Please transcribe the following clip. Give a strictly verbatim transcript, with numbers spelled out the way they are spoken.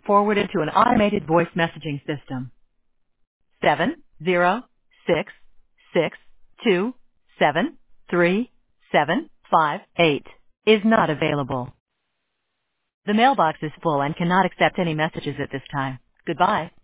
forwarded to an automated voice messaging system. Seven zero six six two seven three seven five eight is not available. The mailbox is full and cannot accept any messages at this time. Goodbye.